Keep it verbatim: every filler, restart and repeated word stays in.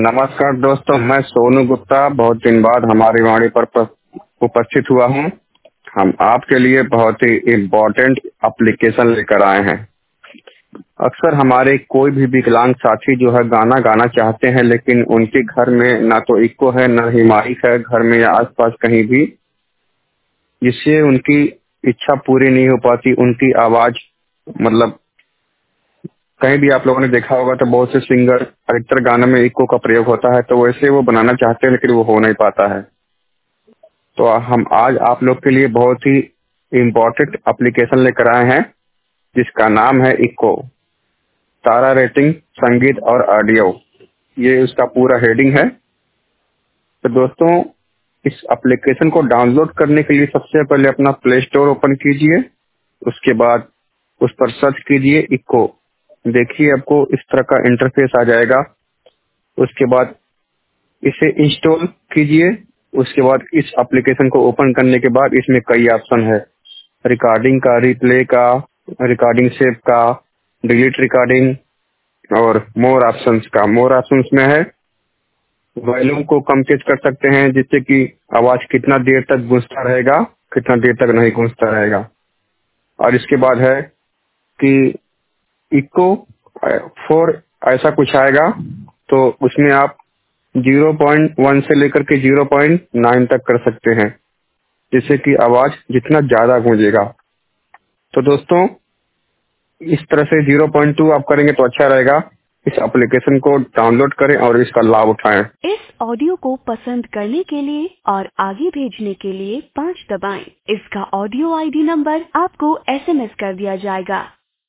नमस्कार दोस्तों, मैं सोनू गुप्ता बहुत दिन बाद हमारी वाणी पर उपस्थित हुआ हूं। हम आपके लिए बहुत ही इम्पोर्टेंट एप्लीकेशन लेकर आए हैं। अक्सर हमारे कोई भी विकलांग साथी जो है गाना गाना चाहते हैं, लेकिन उनके घर में ना तो इको है ना ही माइक है घर में या आसपास कहीं भी, जिससे उनकी इच्छा पूरी नहीं हो पाती। उनकी आवाज मतलब कहीं भी आप लोगों ने देखा होगा तो बहुत से सिंगर अधिकतर गाने में इको का प्रयोग होता है, तो वैसे वो बनाना चाहते हैं लेकिन वो हो नहीं पाता है। तो हम आज आप लोग के लिए बहुत ही इम्पोर्टेंट एप्लीकेशन लेकर आए हैं जिसका नाम है इको। तारा रेटिंग, संगीत और ऑडियो, ये उसका पूरा हेडिंग है। तो दोस्तों, इस एप्लीकेशन को डाउनलोड करने के लिए सबसे पहले अपना प्ले स्टोर ओपन कीजिए। उसके बाद उस पर सर्च कीजिए इको। देखिए आपको इस तरह का इंटरफेस आ जाएगा। उसके बाद इसे इंस्टॉल कीजिए। उसके बाद इस एप्लीकेशन को ओपन करने के बाद इसमें कई ऑप्शन है, रिकॉर्डिंग का, रिप्ले का, रिकॉर्डिंग सेव का, डिलीट रिकॉर्डिंग और मोर ऑप्शंस का। मोर ऑप्शंस में है वॉल्यूम को कम तेज कर सकते हैं, जिससे कि आवाज कितना देर तक गूंजता रहेगा, कितना देर तक नहीं गूंजता रहेगा। और इसके बाद है कि इको फोर ऐसा कुछ आएगा, तो उसमें आप ज़ीरो पॉइंट वन से लेकर के ज़ीरो पॉइंट नाइन तक कर सकते हैं, जिससे कि आवाज जितना ज्यादा गूंजेगा। तो दोस्तों, इस तरह से ज़ीरो पॉइंट टू आप करेंगे तो अच्छा रहेगा। इस एप्लीकेशन को डाउनलोड करें और इसका लाभ उठाएं। इस ऑडियो को पसंद करने के लिए और आगे भेजने के लिए पाँच दबाएं। इसका ऑडियो आईडी नंबर आपको एसएमएस कर दिया जाएगा।